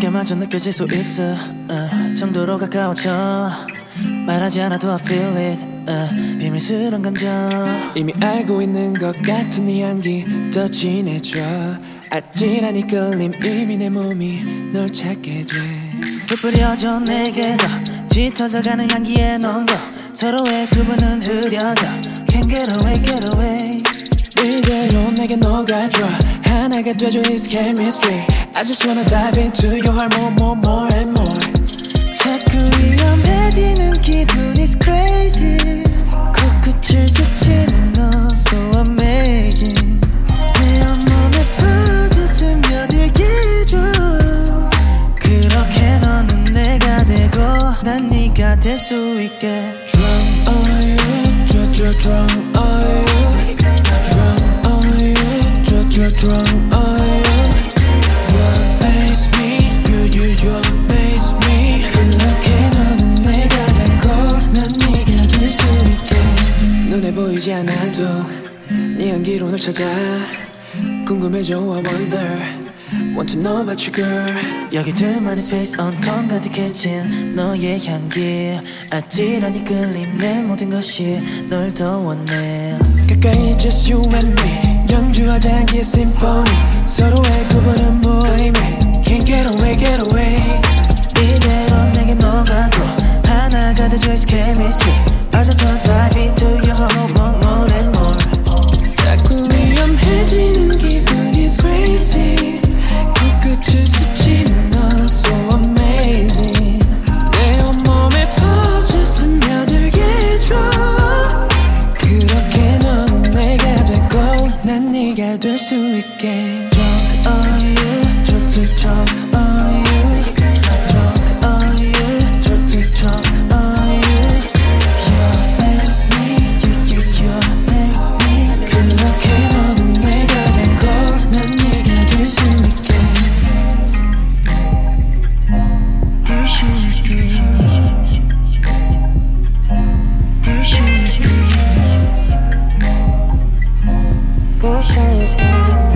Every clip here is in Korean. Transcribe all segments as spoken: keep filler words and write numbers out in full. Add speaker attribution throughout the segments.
Speaker 1: 어깨마저 느껴질 수 있어 uh, 정도로 가까워져 말하지 않아도 I feel it uh, 비밀스런 감정
Speaker 2: 이미 알고 있는 것 같은 네 향기 더 진해져 아찔한 이 끌림 이미 내 몸이 널 찾게 돼
Speaker 1: 부풀려져 내게 더 짙어져가는 향기에 넌 거 서로의 구분은 흐려져 Can't get away get away
Speaker 2: 이대로 내게 녹아줘 하나가 되줘 It's chemistry I just wanna dive into your heart more more more and more
Speaker 1: 자꾸 위험해지는 기분 is crazy 코끝을 스치는 너 so amazing 내 온몸에 퍼져 스며들게 해줘 그렇게 너는 내가 되고 난 네가 될 수 있게
Speaker 2: Drunk on you drunk drunk drunk on you Drunk on you drunk drunk drunk on you You amaze me You you you amaze me
Speaker 1: 그렇게 너는 내가 되고 난 네가 될 수 있게
Speaker 2: 눈에 보이지 않아도 네 향기로 널 찾아 궁금해져 I wonder Want to know about you girl
Speaker 1: 여기 둘만의 space 온통 가득해진 너의 향기 아찔한 이 끌림 내 모든 것이 널 더 원해
Speaker 2: 가까이 just you and me 연주하자 향기의 심포니 서로의 구분은 무의미 Can't get away get away
Speaker 1: 이대로 내게 녹아도 하나가 되죠 It's chemistry I just wanna dive into your heart more more and more
Speaker 2: 자꾸 위험해지는 기분 is crazy 코끝을 스치는 너 so amazing 내 온몸에 퍼져 스며들게 해줘 그렇게 너는 내가 되고 난 네가 될 수 있게
Speaker 1: Drunk on you drunk drunk on you Drunk on you drunk drunk on you You amaze me you you you amaze me 그렇게 너는 내가 되고 난 네가 될 수 있게 될 수 있게 될 수 있게 될 수 있게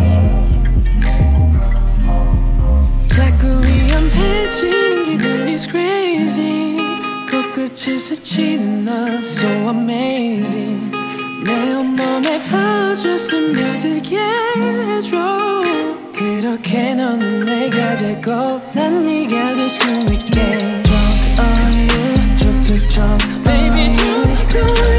Speaker 2: 자꾸 위험해지는 기분 is crazy 코끝을 스치는 너 so amazing 내 온몸에 퍼져 스며들게 해줘 그렇게 너는 내가 되고 난 네가 될 수 있게
Speaker 1: Drunk on you drunk drunk on
Speaker 2: Baby
Speaker 1: you
Speaker 2: drunk on